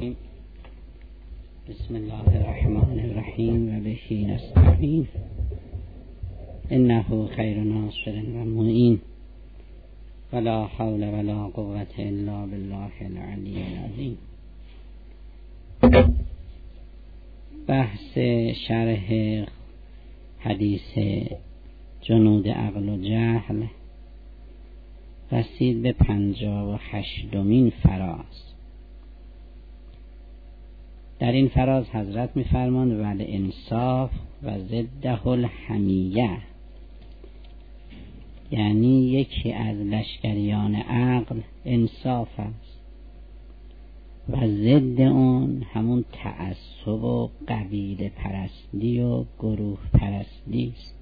الرحیم. بسم الله الرحمن الرحیم و بهی نستعین انه خیر ناصر و معین ولا حول ولا قوة الا بالله العلی العظیم. بحث شرح حدیث جنود عقل و جهل رسید به 58مین فراز. در این فراز حضرت می‌فرماند ول انصاف و ضده الحمیه، یعنی یکی از لشکریان عقل انصاف است و ضد اون همون تعصب و قبیله پرستی و گروه پرستی است.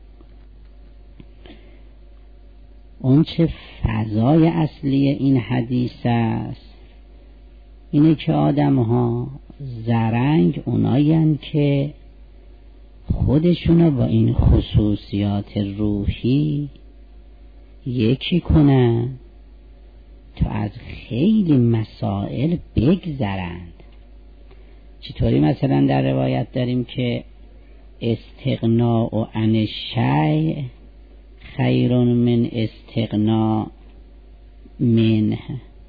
اون چه فضای اصلی این حدیث است اینه که آدم ها زرنگ اونایین که خودشونو با این خصوصیات روحی یکی کنن تا از خیلی مسائل بگذرند. چطوری مثلا در روایت داریم که استغناء عن الشیء خیر من استغناء منه،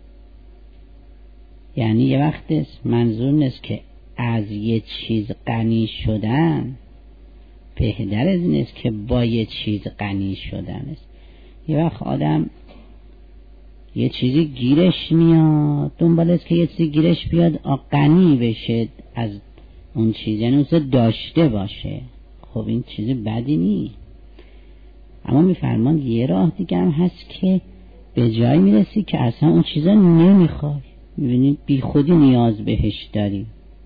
یعنی یه وقت منظور نیست که از یه چیز غنی شدن بهتر از این است که با یه چیز غنی شدن است. یه وقت آدم یه چیزی گیرش میاد، دنبال است که یه چیزی گیرش بیاد غنی بشه از اون چیز، یعنی اون داشته باشه. خب این چیزی بدی نیست، اما میفرمان یه راه دیگه هم هست که به جای میرسی که اصلا اون چیزا نمیخوای، میبینید بی خودی نیاز بهش داری.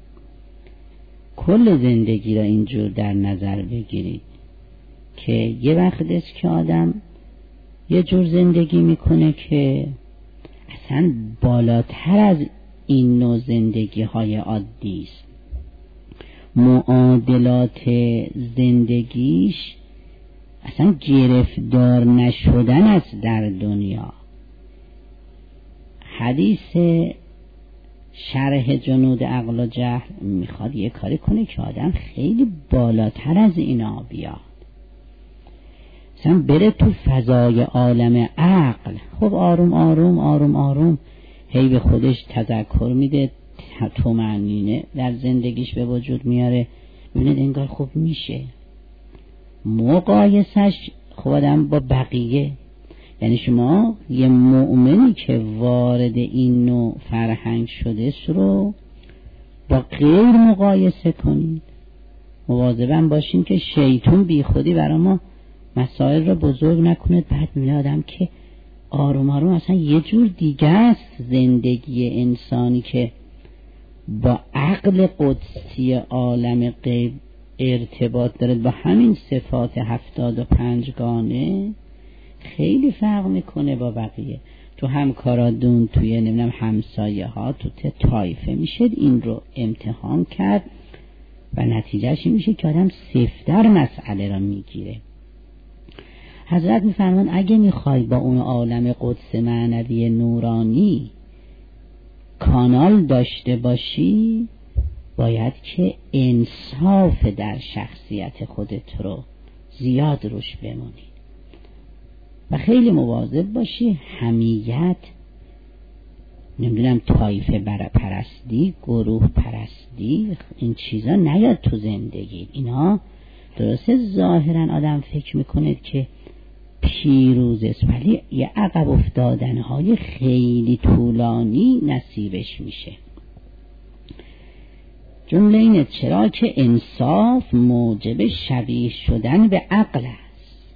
کل زندگی را اینجور در نظر بگیرید که یه وقت است که آدم یه جور زندگی میکنه که اصلا بالاتر از این نوع زندگی های عادی است. معادلات زندگیش اصلا گرفتار نشدن است در دنیا. حدیث شرح جنود عقل و جهل میخواد یه کاری کنه که آدم خیلی بالاتر از اینا بیاد، مثلا بره تو فضای عالم عقل. خب آروم آروم آروم آروم هی به خودش تذکر میده، طمأنینه در زندگیش به وجود میاره، ببینید انگار خوب میشه. مقایسش خب آدم با بقیه، یعنی شما یه مؤمنی که وارد این نوع فرهنگ شده رو با غیر مقایسه کنید. مواظبن باشین که شیطان بی خودی برای ما مسائل رو بزرگ نکنه. بعد میبینه آدم که آروم آروم اصلا یه جور دیگه است زندگی انسانی که با عقل قدسی عالم غیب ارتباط داره، با همین صفات 75 گانه خیلی فرق میکنه با بقیه. تو همکارادون، توی نمیدونم همسایه ها، تو طایفه میشه این رو امتحان کرد و نتیجهش میشه که آدم صفر مسئله را میگیره. حضرت میفرمان اگه میخوای با اون عالم قدس معنوی نورانی کانال داشته باشی، باید که انصاف در شخصیت خودت رو زیاد روش بمونی و خیلی مواظب باشی حمیت، نمیدونم طایفه پرستی، گروه پرستی، این چیزا نیاد تو زندگی. اینا درسته ظاهرا آدم فکر میکنه که پیروز است، ولی یه عقب افتادنهای خیلی طولانی نصیبش میشه. جمله اینه چرا که انصاف موجب شبیه شدن به عقل است.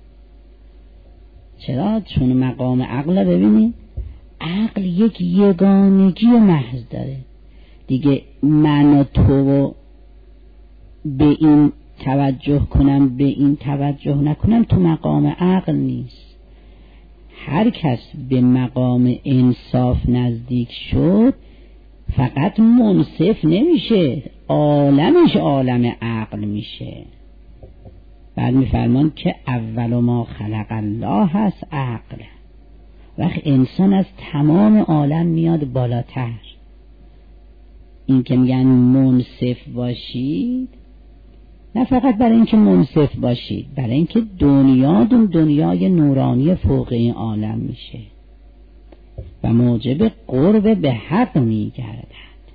چرا؟ چون مقام عقل ببینید، عقل یک یگانگی محض داره دیگه. من و تو به این توجه کنم به این توجه نکنم تو مقام عقل نیست. هر کس به مقام انصاف نزدیک شد فقط منصف نمیشه، عالمش عالم عقل میشه. بعد میفرمان که اول ما خلق الله هست عقل. وقت انسان از تمام عالم میاد بالاتر، این که میگن منصف باشید، نه فقط برای اینکه منصف باشید، برای اینکه دنیای نورانی فوق این عالم میشه و موجب قرب به حق میگردد.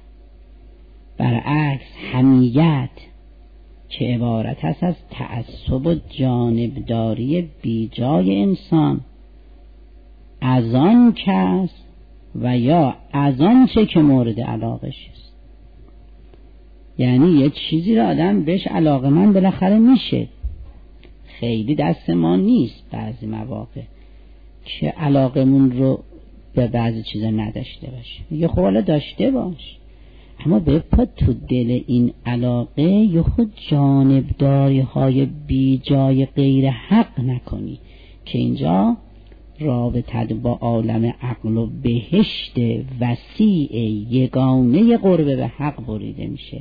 برعکس حمیت که عبارت است از تعصب و جانبداری بیجای انسان از آن کس و یا از آن چه که مورد علاقش است. یعنی یه چیزی را آدم بهش علاقه‌مند بالاخره میشه، خیلی دست ما نیست بعضی مواقع که علاقمون رو به بعضی چیزا نداشته باشه. میگه خب حالا داشته باش، اما بپا تو دل این علاقه یا خود جانبداری های بی جای غیر حق نکنی که اینجا رابطه با عالم عقل و بهشت وسیع یگانه قرب به حق بریده میشه.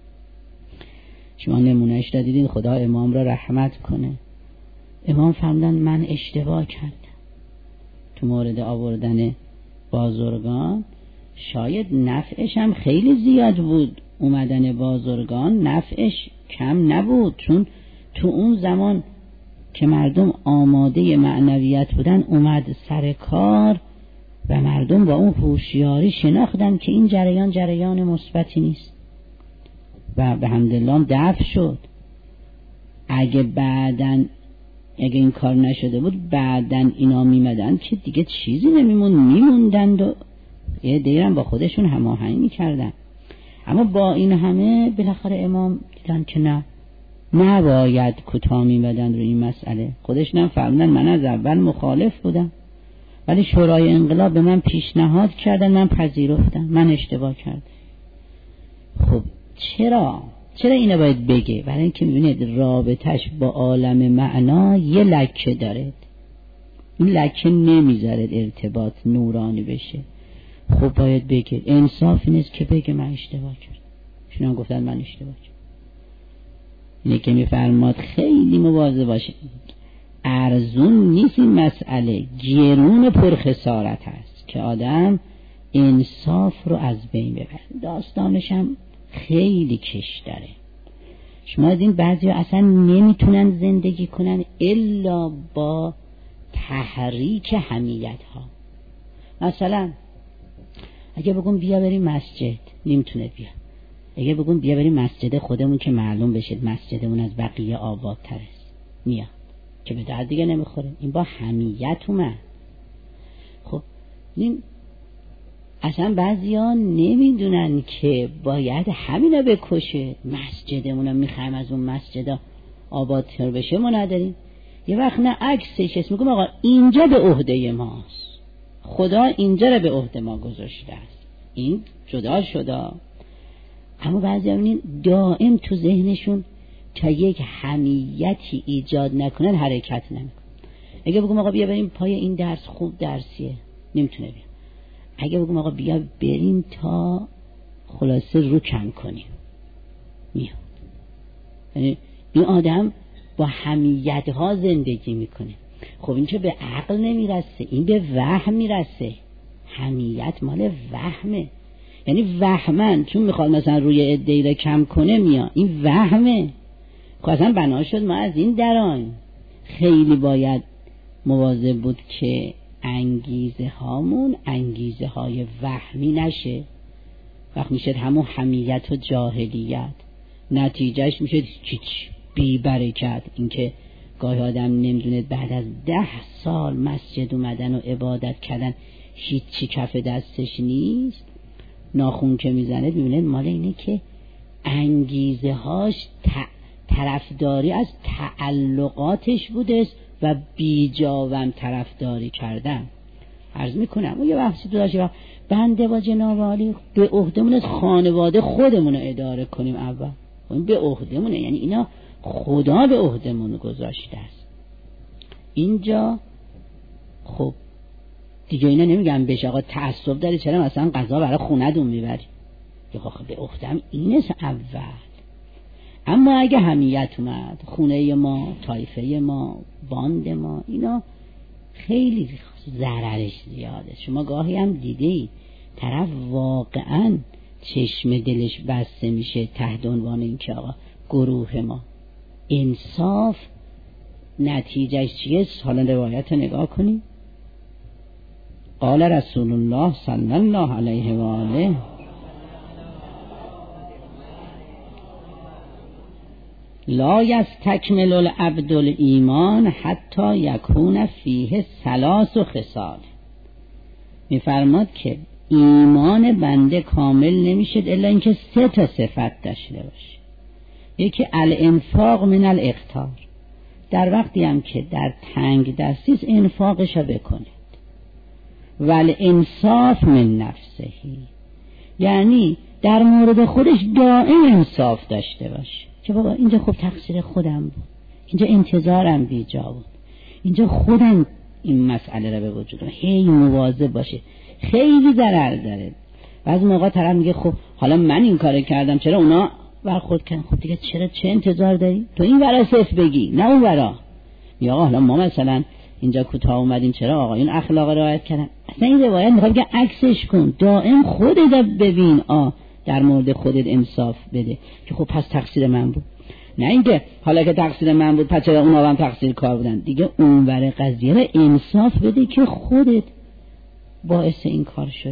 شما نمونهش دیدین، خدا امام را رحمت کنه. امام فرمودن من اشتباه کردم تو مورد آوردن بازرگان، شاید نفعش هم خیلی زیاد بود، اومدن بازرگان نفعش کم نبود، چون تو اون زمان که مردم آماده معنویت بودن اومد سر کار و مردم با اون هوشیاری شناختن که این جریان مثبتی نیست و به حمدالله دفع شد. اگه این کار نشده بود بعدن اینا میمدن که دیگه چیزی میموندند و یه دیرم با خودشون هماهنگ میکردن. اما با این همه بالاخره امام دیدن که نه، نباید کوتاه میبدن روی این مسئله. خودشون هم فرمودن من از اول مخالف بودم ولی شورای انقلاب به من پیشنهاد کردن، من پذیرفتم، من اشتباه کردم. خب چرا اینو باید بگه؟ برای اینکه میبینید رابطش با عالم معنا یه لکه داره، این لکه نمیذاره ارتباط نورانی بشه. خب باید بگه، انصاف نیست که بگه من اشتباه کردم. شما گفتن من اشتباه کردم. اینه که میفرماد خیلی مواظب باشه، ارزون نیست این مسئله، گرون پرخسارت هست که آدم انصاف رو از بین ببره. داستانش هم خیلی کش داره. شما دیدین بعضی اصلا نمیتونن زندگی کنن الا با تحریک حمیت ها. مثلا اگه بگم بیا بریم مسجد، نمیتونه بیا. اگه بگم بیا بریم مسجد خودمون که معلوم بشه مسجدمون از بقیه آبادتر است، میاد که به درد دیگه نمیخوره. این با حمیت اومد. خب این اصلا بعضیا نمیدونن که باید همینا بکشه. مسجدمون رو میخوایم از اون مسجد آبادتر بشه، ما نداریم. یه وقت نه عکسش اسم میگم آقا اینجا به عهده ماست، خدا اینجا رو به عهده ما گذاشته است، این جدا شده. اما بعضی همین دائم تو ذهنشون تا یک حمیتی ایجاد نکنن حرکت نمیکنن. اگه بگم آقا بیا بریم پای این درس، خوب درسیه، نمیتونه بیا. اگه بگم آقا بیا بریم تا خلاصه رو کم کنیم، میاد. یعنی این آدم با حمیت ها زندگی میکنه. خب این که به عقل نمیرسه، این به وهم میرسه. حمیت مال وهمه، یعنی وهمن چون میخواد مثلا روی عده‌ای را کم کنه میاد، این وهمه. خب اصلا بنا شد ما از این دران خیلی باید مواظب بود که انگیزه هامون انگیزه های وهمی نشه. وقت میشه همون حمیت و جاهلیت، نتیجهش میشه هیچ بی برکت. اینکه گاهی آدم نمیدونه بعد از 10 سال مسجد اومدن و عبادت کردن هیچی کف دستش نیست، ناخون که میزنه میبینه مال اینه که انگیزه هاش طرفداری از تعلقاتش بوده و بیجاوم طرفداری کردن. عرض میکنم اون یه وقتی تو داشته بنده با جناب عالی به عهدمون از خانواده خودمون رو اداره کنیم. اول این به عهدمونه، یعنی اینا خدا به عهدمون گذاشته است. اینجا خب دیگه اینا نمیگم بهش آقا تعصب داری چرا مثلا غذا برای خونه دون میبری، یا خب به عهدم اینست اول. اما اگه حمیت اومد، خونه ما، طایفه ما، باند ما، اینا خیلی ضررش زیاده. شما گاهی هم دیدی طرف واقعا چشم دلش بسته میشه تحت عنوان این که آقا گروه ما انصاف نتیجهش چیه؟ حالا روایت نگاه کنیم. قال رسول الله صلی الله علیه و آله لا یستکمل العبد الایمان حتی یکون فیه ثلاث خصال. میفرماد که ایمان بنده کامل نمیشه الا اینکه 3 تا صفت داشته باشه. یکی الانفاق من الاقتار، در وقتی هم که در تنگ دستیست انفاقش بکنید. والانصاف من نفسه، یعنی در مورد خودش دائم انصاف داشته باشه که بابا اینجا خب تقصیر خودم بود، اینجا انتظارم بیجا بود، اینجا خودم این مسئله را به وجود آوردم. هی مواظب باشه، خیلی ضرر داره. بعضی موقع طرف میگه خب حالا من این کارو کردم چرا اونا برخورد کردن؟ خب دیگه چه انتظار داری؟ تو این ورا صف بگی نه اون ورا. یا حالا ما مثلا اینجا کوتاه اومدیم چرا آقایون اخلاق رعایت کردن؟ اصلا این روایت میخواد که عکسش کن، دائم خودت ببین، در مورد خودت انصاف بده که خب پس تقصیر من بود. نه اینکه حالا که تقصیر من بود پس چرا اونا هم تقصیر کار بودن. دیگه اونور قضیه رو انصاف بده که خودت باعث این کار شدی.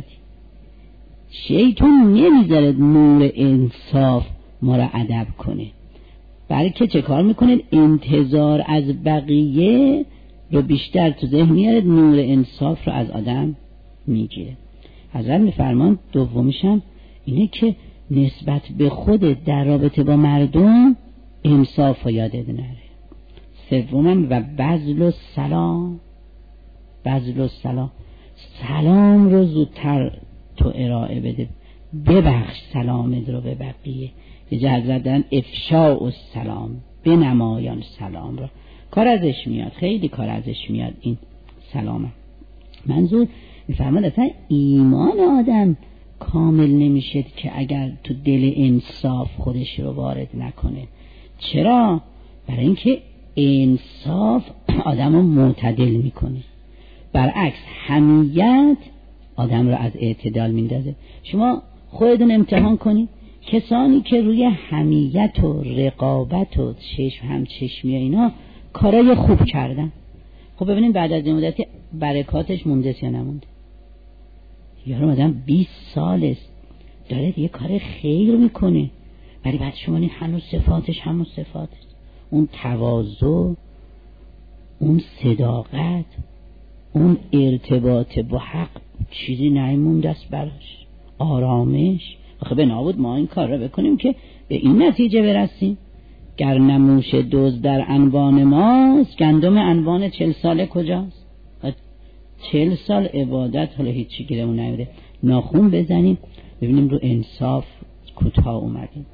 شیطان نمیذاره نور انصاف ما را ادب کنه، بلکه چه کار میکنه؟ انتظار از بقیه رو بیشتر تو ذهن میاره، نور انصاف رو از آدم میگیره. حضرت میفرمان دومیشم اینه که نسبت به خودت در رابطه با مردم انصاف رو یادت نره. سومم و بذل السلام، بذل السلام، سلام رو زودتر تو ارائه بده، ببخش سلامت رو به بقیه. یه جا حضرت دارن افشاء السلام، بنمایان سلام رو. کار ازش میاد، خیلی کار ازش میاد این سلامه. منظور میفرماد اصلا ایمان آدم کامل نمیشه که اگر تو دل انصاف خودش رو وارد نکنه. چرا؟ برای اینکه انصاف آدم رو معتدل میکنه. برعکس حمیت آدم رو از اعتدال میندازه. شما خودتون امتحان کنید، کسانی که روی حمیت و رقابت و همچشمی اینا کارای خوب کردن، خب ببینید بعد از این مدتی برکاتش مونده یا نمونده؟ یارو آدم 20 سال است داره یه کار خیر میکنه، ولی بعد شما این هنوز صفاتش همون صفات است. اون تواضع، اون صداقت، اون ارتباط با حق چیزی نمیمونده است براش. آرامش. آخه به نابود ما این کار را بکنیم که به این نتیجه برسیم. گر نموش دوز در انبان ماست، گندم انبان 40 ساله کجاست؟ 40 سال عبادت حالا هیچی گیرمون نمیده، ناخون بزنیم ببینیم رو انصاف کوتاه اومدیم.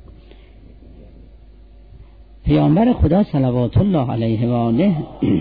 پیامبر خدا صلوات الله علیه و آله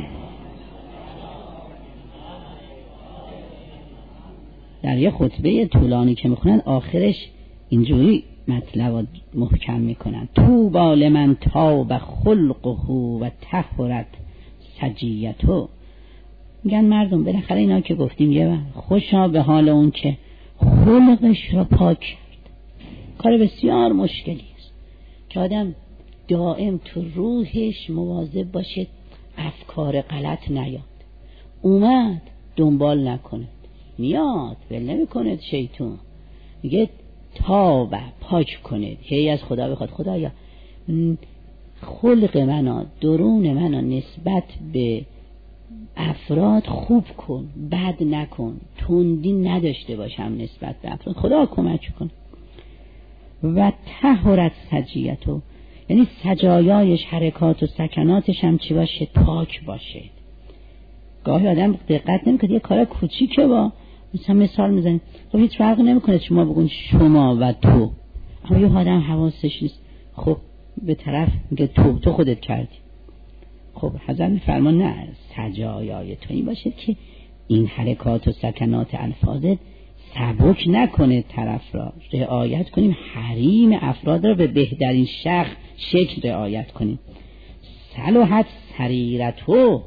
در یه خطبه طولانی که میخونن آخرش اینجوری مطلب محکم میکنن: طوبی لمن طاب خلقه و طهرت سجیته. میگن مردم بالاخره اینا که گفتیم یه خوشا به حال اون که خلقش رو پاک کرد. کار بسیار مشکلی است که آدم دائم تو روحش مواظب باشه افکار غلط نیاد. اومد دنبال نکنه، میاد ول نمیکنه شیطان، میگه تابه پاک کنید، هی از خدا بخواد خدایا خلق منو، درون منو نسبت به افراد خوب کن، بد نکن، تندی نداشته باشم نسبت به افراد، خدا کمک کن. و طهرت سجیته، یعنی سجایایش، حرکات و سکناتش هم چی باشه؟ پاک باشه. گاهی آدم دقت نمیکنه یه کار کوچیکه با مثال میزنید، خب هیچ فرقی نمیکنه شما بگون شما و تو، اما یه آدم حواسش نیست، خب به طرف میگه تو خودت کردی. خب حضرت میفرمان نه، سجایای تو این باشه که این حرکات و سکنات الفاظت سبک نکنه طرف را، رعایت کنیم حریم افراد را به بهترین شکل رعایت کنیم. صلحت سریرتو،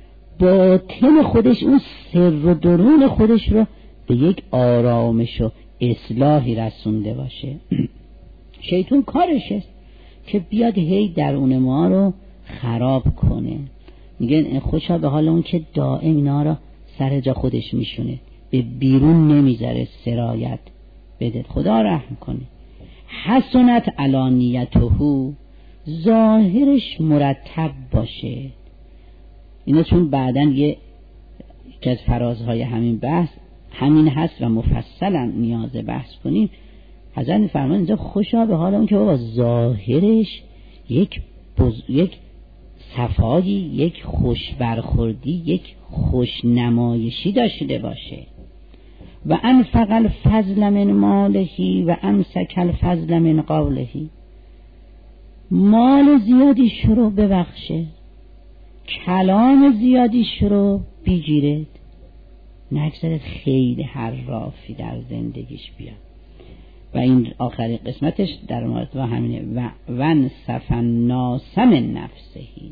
باطن خودش، اون سر و درون خودش رو به یک آرامش و اصلاحی رسونده باشه. شیطان کارش است که بیاد هی درون ما رو خراب کنه. میگن خوشا به حال اون که دائم اینا رو سر جا خودش میشونه، به بیرون نمیذاره سرایت بده. خدا رحم کنه. حسنت علانیته، ظاهرش مرتب باشه. اینا چون بعدن یه که از فرازهای همین بحث همین هست و مفصلا نیاز بحث کنیم. حضرت می‌فرمایند اینجا خوشا به حال اون که بابا ظاهرش یک صفایی، یک خوش برخوردی، یک خوش نمایشی داشته باشه. و انفق الفضل من مالهی و امسک الفضل من قولهی، مال زیادیش رو ببخشه، کلام زیادیش رو بگیرد، نگذارد خیلی حرافی در زندگیش بیاد. و این آخرین قسمتش در مورد و همینه و ونصف الناس من نفسهی،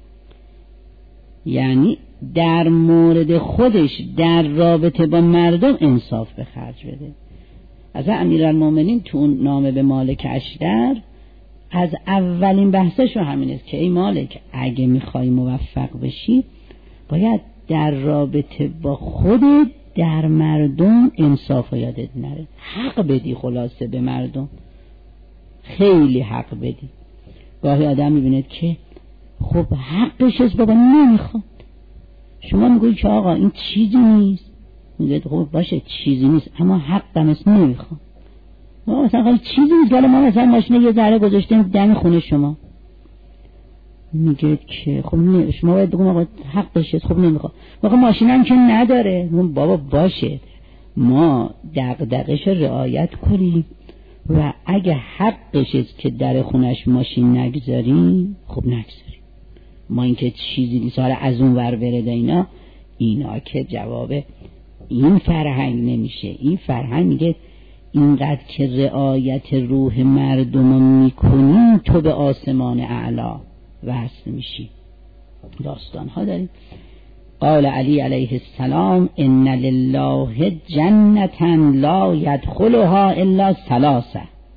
یعنی در مورد خودش در رابطه با مردم انصاف به خرج بده. از امیرالمومنین تو اون نامه به مالک اشتر از اولین بحثش رو همین است که ای مالک، اگه میخوای موفق بشی باید در رابطه با خودت در مردم انصاف یادت نره، حق بدی. خلاصه به مردم خیلی حق بدی. گاهی آدم میبینه که خب حقش است بابا نمیخواد، شما میگوید که آقا این چیزی نیست، میگه خب باشه چیزی نیست اما حقم است نمیخواد. ما مثلا چیزی نیست، ولی ما مثلا ماشین یه ذره گذاشتیم دم خونه شما، میگه که خب نه، شما باید بگم آقا حق داشته، خب نمیخواد. آقا ماشینم که نداره، بابا باشه ما دغدغش رعایت کنیم و اگه حقش است که در خونش ماشین نگذاریم خب نگذاریم. ما اینکه چیزی نیست حالا از اون ور برده اینا که جواب این فرهنگ نمیشه. این فرهنگ میگه اینقدر که رعایت روح مردم رو میکنی تو به آسمان اعلا وصل میشی. داستان ها داریم. قال علی علیه السلام ان لله جنتا لا یدخلها الا ثلاثه،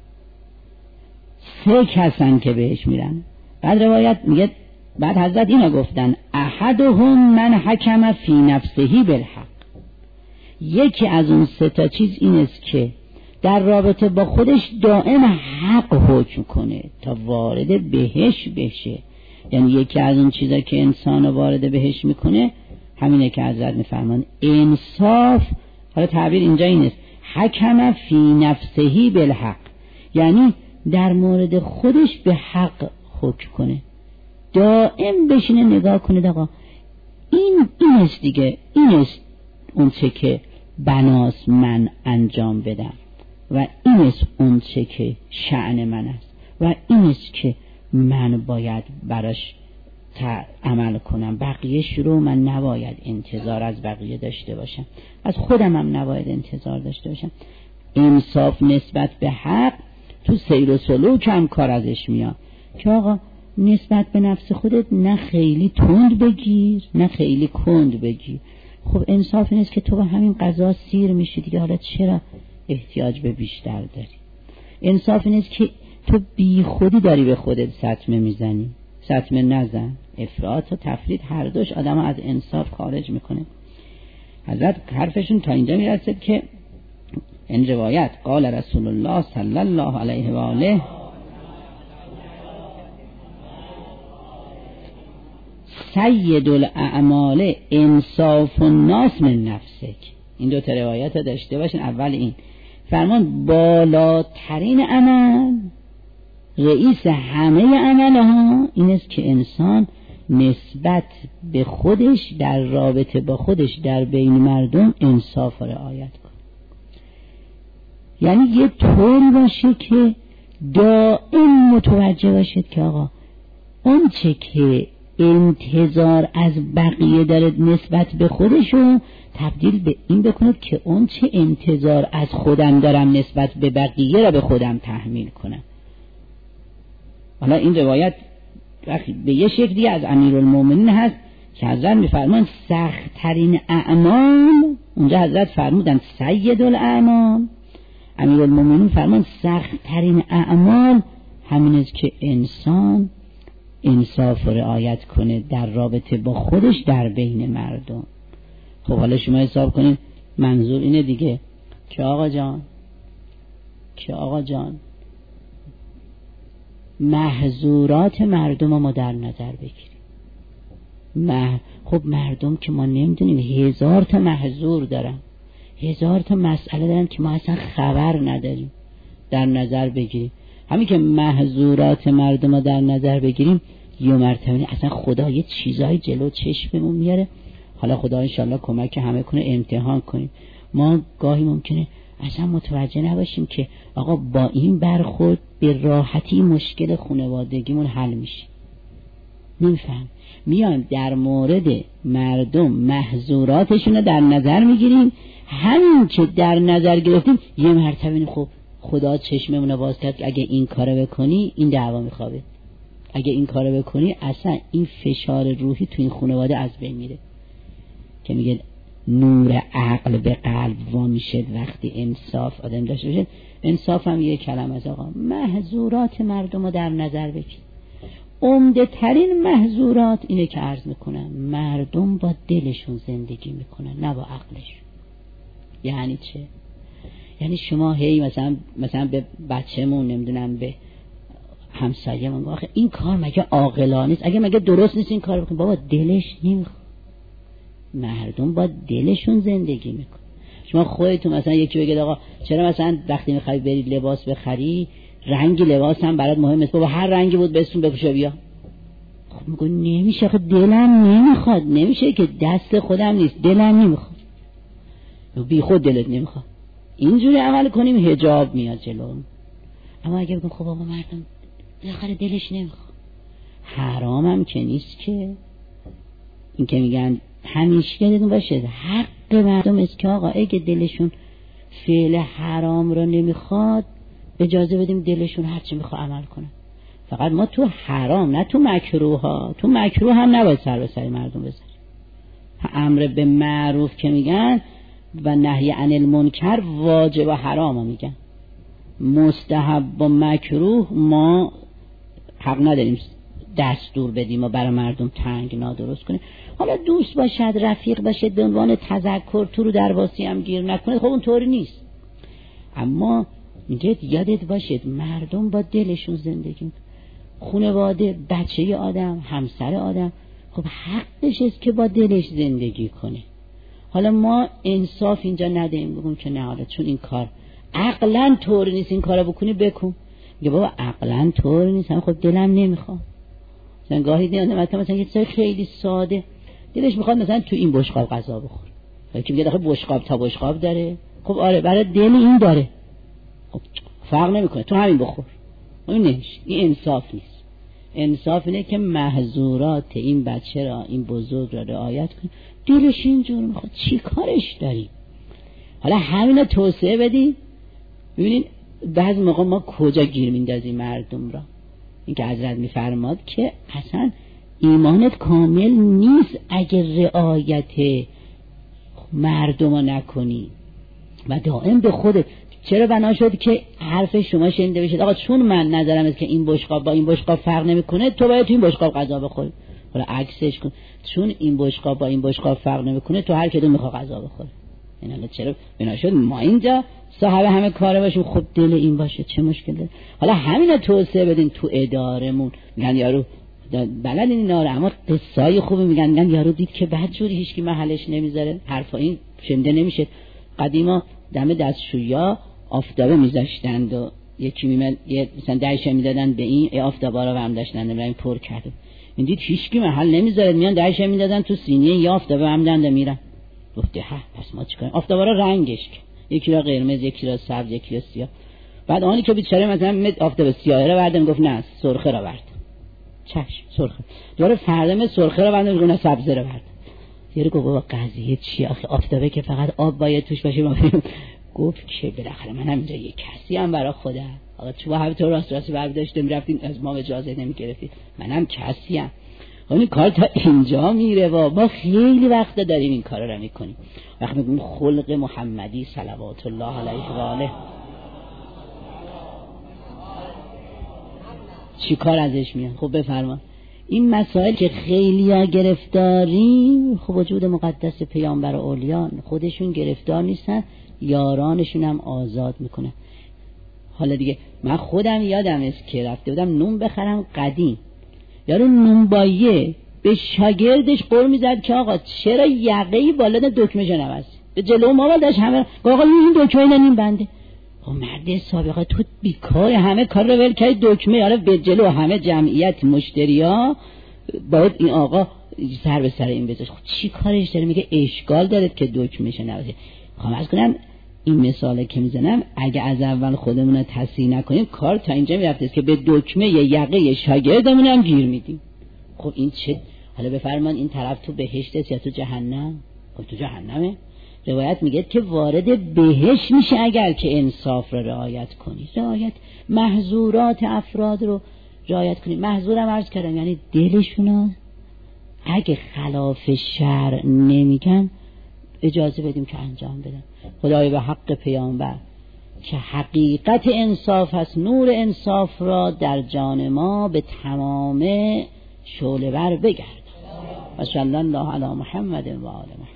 3 کسن که بهش میرن. بعد روایت میگه بعد حضرت اینا گفتن احدهم من حکم فی نفسه بالحق، یکی از اون 3 تا چیز این است که در رابطه با خودش دائم حق حکم کنه تا وارد بهش بشه. یعنی یکی از اون چیزا که انسان وارد بهش میکنه همینه که حضرت میفرمان انصاف. حالا تعبیر اینجا این است حکم فی نفسه بالحق، یعنی در مورد خودش به حق حکم کنه، دائم بشینه نگاه کنه آقا این است دیگه، این است اون چه که بناس من انجام بدم و این است اون چه که شأن من است و این است که من باید براش عمل کنم. بقیهش رو من نباید انتظار از بقیه داشته باشم، از خودم هم نباید انتظار داشته باشم. انصاف نسبت به حق تو سیر و سلوک هم کار ازش میاد که آقا نسبت به نفس خودت نه خیلی تند بگیر نه خیلی کند بگیر. خب انصاف نیست که تو با همین قضا سیر میشی دیگه، حالا چرا احتیاج به بیشتر داری؟ انصاف نیست که تو بی خودی داری به خودت سطمه میزنی. سطمه نزن. افراط و تفرید هر دوش آدم از انصاف خارج میکنه. حضرت حرفشون تا اینجا میرسه که این روایت قال رسول الله صلی الله علیه و آله سید الاعمال انصاف الناس من نفسک. این 2 تا روایت داشته باشین. اول این فرمان بالاترین عمل، رئیس همه عملها این است که انسان نسبت به خودش در رابطه با خودش در بین مردم انصاف و رعایت کنه. یعنی یه طور باشه که دائم متوجه باشید که آقا اون چه که انتظار از بقیه داره نسبت به خودشو تبدیل به این بکنید که اون چه انتظار از خودم دارم نسبت به بقیه را به خودم تحمیل کنم. حالا این روایت به یه شکلی از امیرالمومنین هست که حضرت میفرمان سخت ترین اعمال، اونجا حضرت فرمودن سید الاعمال، امیرالمومنین فرمان سخت ترین اعمال همین است که انسان انصاف و رعایت کنه در رابطه با خودش در بین مردم. خب حالا شما حساب کنید، منظور اینه دیگه که آقا جان محظورات مردم ما در نظر بگیریم. خب مردم که ما نمیدونیم 1000 تا محظور دارن، 1000 تا مسئله دارن که ما اصلا خبر نداریم، در نظر بگیریم. همین که محظورات مردم ما در نظر بگیریم یه مرتبه اصلا خدا یه چیزای جلو چشممون میاره. حالا خدا انشالله کمک همه کنه امتحان کنیم. ما گاهی ممکنه اصلا متوجه نباشیم که آقا با این برخورد به راحتی مشکل خانوادگیمون حل میشه. نمیفهم، میایم در مورد مردم محظوراتشون رو در نظر میگیریم، همین که در نظر گرفتیم یه مرتبه خب خدا چشممون رو باز کرد اگه این کارو بکنی این دعوا میخوابه، اگه این کارو بکنی اصلا این فشار روحی تو این خانواده از بین میره. که میگه نور عقل به قلب وا میشه وقتی انصاف آدم داشته باشه. انصاف هم یه کلمه از آقا محظورات مردم رو در نظر بگیر. عمده ترین محظورات اینه که عرض میکنن مردم با دلشون زندگی میکنن نه با عقلشون. یعنی چه؟ یعنی شما هی مثلا به بچه‌مون نمیدونم به همسایه‌مون آخه این کار مگه عاقلانه است؟ اگه مگه درست نیست این کار بکن؟ بابا دلش نمیخواد. مردم با دلشون زندگی میکنن. شما خودتون مثلا یکی بگید آقا چرا مثلا وقتی میخوای بری لباس بخری رنگ لباس هم برات مهم است، بابا هر رنگی بود بهتون بپوشه بیا. خب میگه نمیشه، خب دلم نمیخواد. نمیشه که دست خودم نیست، دلم نمیخواد. بی خود دلت نمیخواد. اینجوری عمل کنیم حجاب میاد جلو. اما اگه بگم خب بابا مردم آخر دلش نمیخواد، حرامم که نیست که. این که میگن همیشه یادتون باشه حق مردم است که آقا اگه دلشون فعل حرام رو نمیخواد اجازه بدیم دلشون هر چی میخواد عمل کنه. فقط ما تو حرام نه تو مکروه ها. تو مکروه هم نباید سر به سر مردم بذاریم. امر به معروف که میگن و نهی عن المنکر واجب و حرام میگن. مستحب و مکروه ما حق نداریم دستور بدیم و برای مردم تنگنا درست کنیم. حالا دوست باشد، رفیق باشه، به عنوان تذکر تو رو در واسی هم گیر نکنه، خب اون طوری نیست. اما میگه یادت باشید مردم با دلشون زندگی، خانواده، بچه آدم، همسر آدم خب حقش است که با دلش زندگی کنه. حالا ما انصاف اینجا ندهیم بگم که نه حالا چون این کار عقلاً طوری نیست این کارو بکنی بکن. میگه بابا عقلاً طوری نیست، هم خب دلم نمیخواد. مثلا گاهی دیدم مثلا یه چیز خیلی ساده دلش میخواد مثلا تو این بشقاب غذا بخور. که میگه آخه بشقاب تا بشقاب داره. خب آره برای دل این داره. خب فرق نمیکنه تو همین بخور. اون نمیشه. این انصاف نیست. انصاف اینه که محظورات این بچه را این بزرگ را رعایت کنی. دلش اینجور میخواد چی کارش داری؟ حالا همینا توسعه بدی. ببینید بعضی موقع ما کجا گیر میندازیم مردم را. این که حضرت میفرماد که اصلا ایمانت کامل نیست اگر رعایت مردم رو نکنی و دائم به خودت. چرا بنا شد که حرف شما شنیده بشه آقا چون من نظرم است که این بشقاب با این بشقاب فرق نمیکنه تو باید تو این بشقاب غذا بخوری. حالا عکسش کن، چون این بشقاب با این بشقاب فرق نمیکنه تو هر کدوم میخواد غذا بخوره. این حالا چرا بنا شد ما اینجا صاحب همه کاره باشیم خب دل این باشه چه مشکل داره؟ حالا همینا توسعه بدین تو ادارمون. میگن یارو بلد این ناره اما قصای خوبی میگن یارو دید که بدجوری هیچ کی محلش نمیذاره. حرفا این شنیده نمیشه. قدیما دم دستشویا آفتابه میذاشتند و یکی میمد یه مثلا دایشه میدادن به این آفتابا رو هم داشتن نمیدونم پر کرده. این دید هیچ کی محل نمیذاره میان دایشه میدادن تو سینه یا آفتابه هم دند میرن. گفته ها پس ما چیکار آفتابا رو رنگش یکی را قرمز یکی را سبز یکی را سیاه. بعد آنی که بیچاره مثلا آفتابه سیاه رو بردم گفت نه سرخه رو برد. چشم سرخه. دوباره فردا سرخه رو بردم گفت نه سبز رو برد. یارو گفت بابا قضیه چیه آخه آفتابه که فقط آب باید توش باشه. ما گفت که بالاخره من هم اینجا یه کسی هم برای خودم. آقا تو همه تو راست برداشته میرفتین از ما اجازه نمیگرفتید. منم کسی ام. این کار تا اینجا میره و ما خیلی وقت داریم این کار رو میکنیم. وقتی میگیم خلق محمدی صلوات الله علیه و آله چی کار ازش میاد؟ خب بفرما. این مسائل که خیلی ها گرفتاریم، خب وجود مقدس پیامبر و اولیان خودشون گرفتار نیستن، یارانشون هم آزاد میکنن. حالا دیگه من خودم یادم است که رفته بودم نون بخرم قدیم، یارو نونباییه به شاگردش قول میزد که آقا چرا یقه‌ای بالا دکمه جا نبستی؟ به جلو ما داشت همه آقا این دکمه این بنده. خب مرد سابقه تو بیکار، همه کار رو ول کردی دکمه، یاره به جلو همه جمعیت مشتریا باید این آقا سر به سر این بذاره. خب چی کارش داره؟ میگه اشکال داره که دکمهش نبسته. خب عرض کنم این مثاله که میزنم اگه از اول خودمون رو تصحیح نکنیم کار تا اینجا میرفته که به دکمه یقه شاگردمون هم گیر میدیم. خب این چه؟ حالا بفرمان این طرف تو بهشت یا تو جهنم؟ خب تو جهنمه. روایت میگه که وارد بهشت میشه اگر که انصاف رو رعایت کنی، رعایت محظورات افراد رو رعایت کنی. محظورم عرض کردم یعنی دلشون اگه خلاف شرع نمیگن اجازه بدیم که انجام بدن. خدای به حق پیامبر که حقیقت انصاف هست، نور انصاف را در جان ما به تمام شعله ور بگرد. و صلی الله علی محمد و آل محمد.